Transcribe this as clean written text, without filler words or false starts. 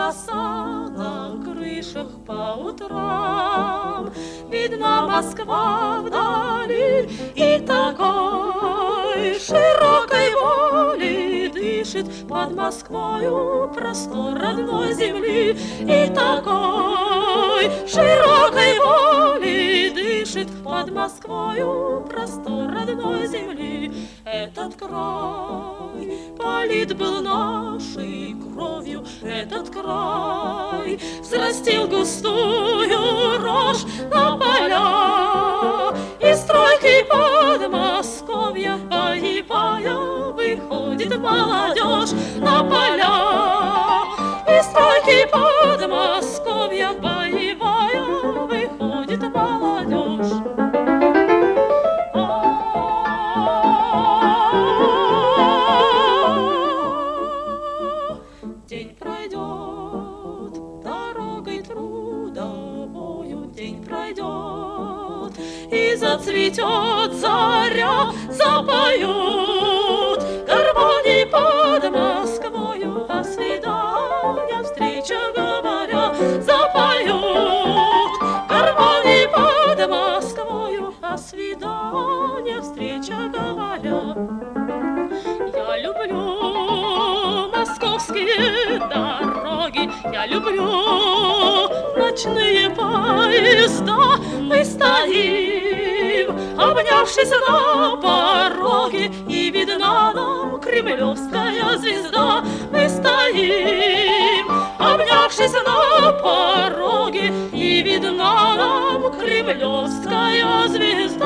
роса на крышах по утрам. Видна Москва вдали, и такой широкой воли дышит под Москвою простор родной земли. И такой широкой воли дышит под Москвою простор родной земли. Этот край полит был нашей кровью, этот край взрастил густую рожь на поля, и стройкой Подмосковья боевая выходит молодежь на поля, и стройкой Подмосковья боевая выходит молодежь. День пройдет дорогой трудовою, день пройдет, и зацветет заря, запоют гармонии под Москвою, о свидании, встреча говоря, запоют гармонии под Москвою, о свидании, встреча говоря. Я люблю московские дороги, я люблю ночные поезда. Мы стоим, обнявшись на пороге, и видна нам кремлевская звезда. Мы стоим, обнявшись на пороге, и видна нам кремлевская звезда.